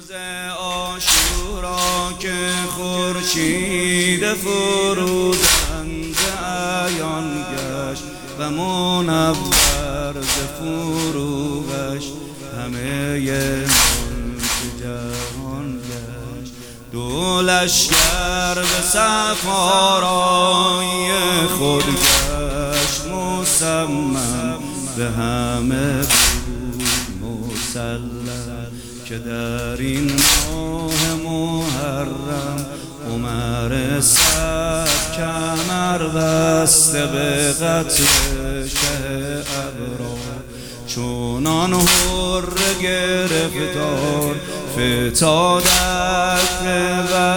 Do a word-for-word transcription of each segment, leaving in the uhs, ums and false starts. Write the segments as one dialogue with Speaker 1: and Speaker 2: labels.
Speaker 1: روز عاشورا که خورشید فروزنده عیان گشت و منور ز فروغش همه ملک جهان گشت. دو لشکر به صفارای خود گشت مصمم به همه بود مسلم که در این ماه محرم عمر صد کمر بسته به قتل شه ابرار چونان حر گرفتار فتادش به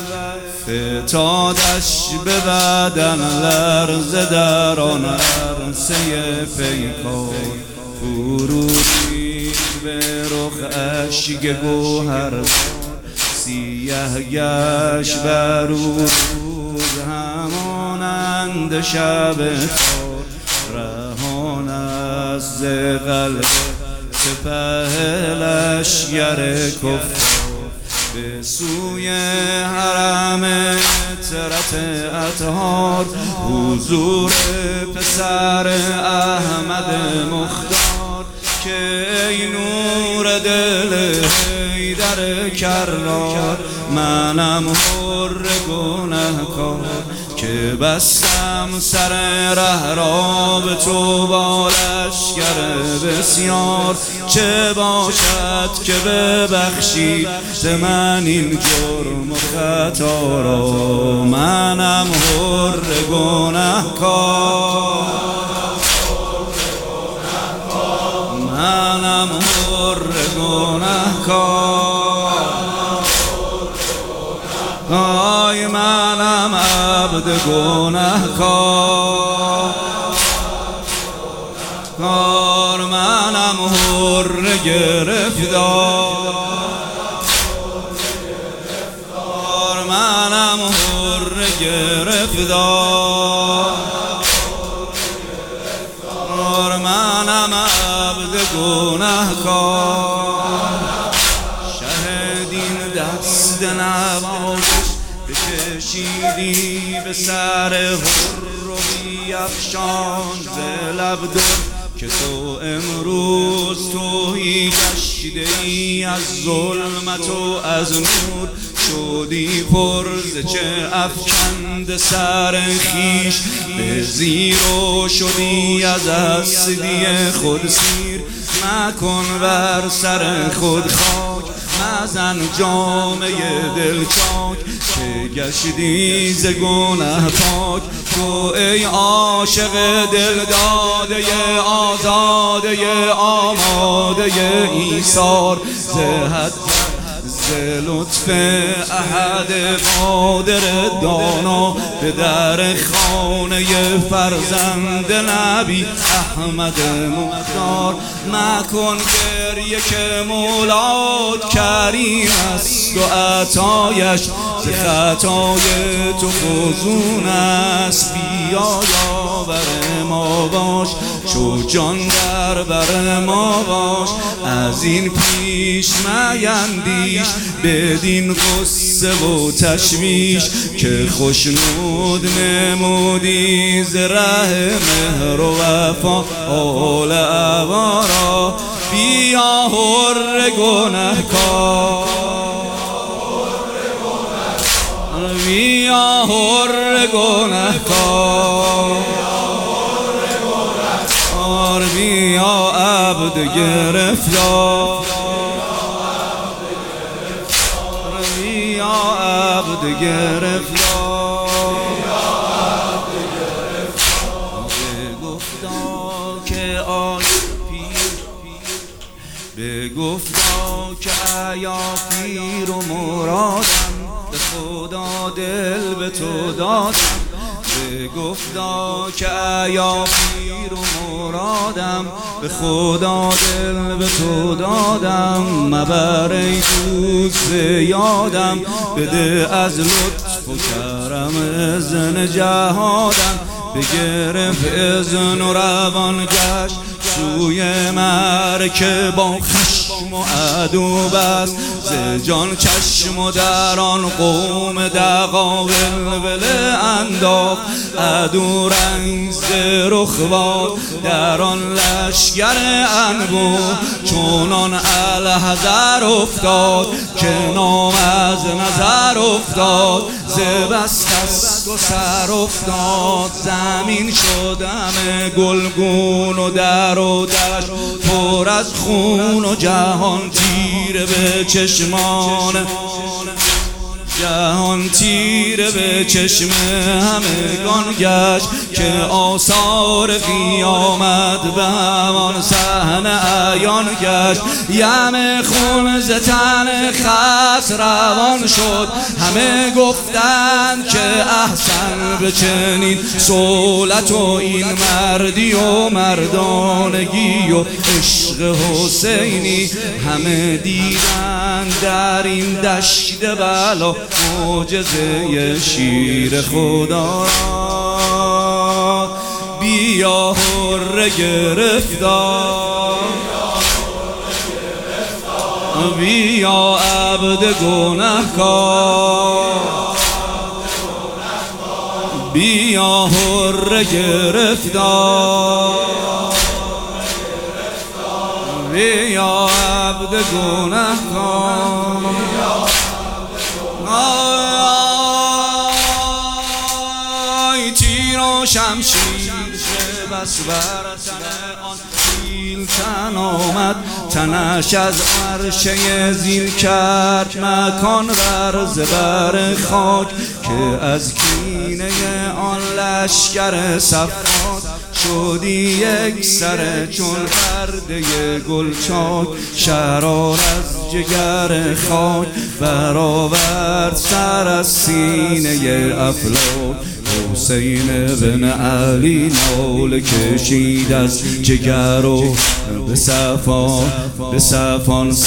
Speaker 1: فتادش به بدن لرزه در آن عرصه پیکار فرودید به رخش گوهر سیه گشت بر او روز همانند شب تار رهان از ز قلب سپه لشکر کفار به سوی حرم طرت اطهار حضور پسر احمد مختار که ای نور دل حیدر کرار منم حر گنهکار که بستم سر ره را به تو با لشکر بسیار چه باشد که ببخشی ز من این جرم و خطا را منم حر گنهکار منم حر گنهکار آی منم عبد گنهکار کار منم حر گرفتار منم حر گرفتار منم عبد گنهکار شهدین دست نوازش بکشیدی به سر حر و بیفشان ز لب در که تو امروز تویی گشته ای از ظلمت و از نور شدی پر ز چه افکند سر خیش به زیر و شدی از اصلی خود سیر مکن بر سر خود خاک مزن جامه دل چاک که گشتی ز گنه پاک تو ای عاشق دل داده آزاده آماده ایثار ز حد ز لطف احد قادر دانا به در خانه فرزند نبی احمد مختار مکن گریه که مولات کریم است و عطایش ز خطای تو فزون است بیا یاور ما باش چو جان در بر ما باش از این پیش میندیش بدین غصه و تشویش که خوشنود نمودی ز ره مهر و وفا آل عبارا بیا حر گنهکار بیا حر گنهکار بیا عبد گرفتار بیا عبد گرفتار بگفتا که آی پیر بگفتا که ایا پیر و مرادم به خدا دل به تو دادم بگفتا که ایا پیر و مرادم به خدا دل به تو دادم مبر ای دوست یادم بده از لطف و کرم اذن جهادم بگرفت اذن و روان گشت سوی مرکه با خشم خشم و عدو بست ز جان چشم و در آن قوم دغا ولوله انداخت عدو رنگ ز رخ باد در آن لشگر انبوه چونان الحذر افتاد که نام از نظر افتاد ز بس دست و سر افتاد زمین شد همه گلگون و در و دشت پر از خون و جهان تیره به چشمان جهان تیره به چشم همگان گشت که آثار قیامت به همان صحنه عیان گشت یم خون ز تن خس روان شد همه گفتند که احسن به چنین صولت و این مردی و مردانگی و عشق حسینی همه دیدند در این دشت بلا معجزه شیر خدا بیا حر گرفتار بیا عبد گنهکار بیا حر گرفتار بیا عبد گنهکار آی تیر و شمشیر بس بر تن آن پیلتن آمد تنش از عرشه زیر کرد مکان بر زبر خاک که از کینه آن لشگر صفات شدی یک سر چون پرده گل چاک شرار از جگر خاک برآورد سر از سینه افلاک حسین بن علی ناله کشید از جگر و به صفان به صفان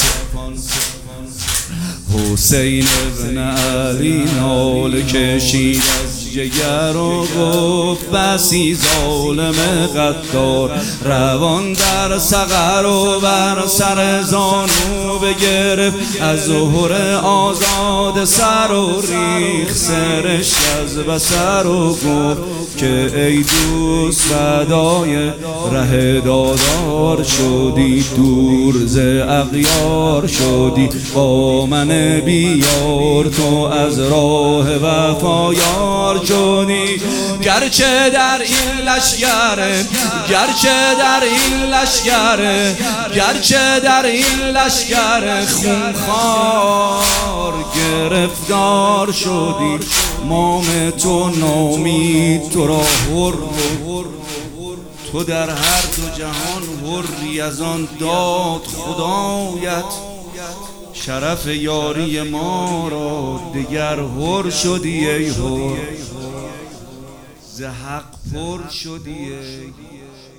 Speaker 1: حسین بن علی ناله کشید از جگر و گفت بسی ظالم غدار روان در سقر و بر سر زانو بگرفت از ظهر آزاد سر و ریخ سرش از بسر و گفت که ای دوست فدای ره دادار شدی دور ز اغیار شدی با من بیار تو از راه وفا یار شدی گرچه در این لشگر گرچه در این لشگر گرچه در این لشگر خونخوار گرفتار شدی مام تو نامید تو را هر تو در هر دو جهان هری از آن داد خدایت شرف یاری ما را دگر هر شدی ای هر ز حق پر شدی ای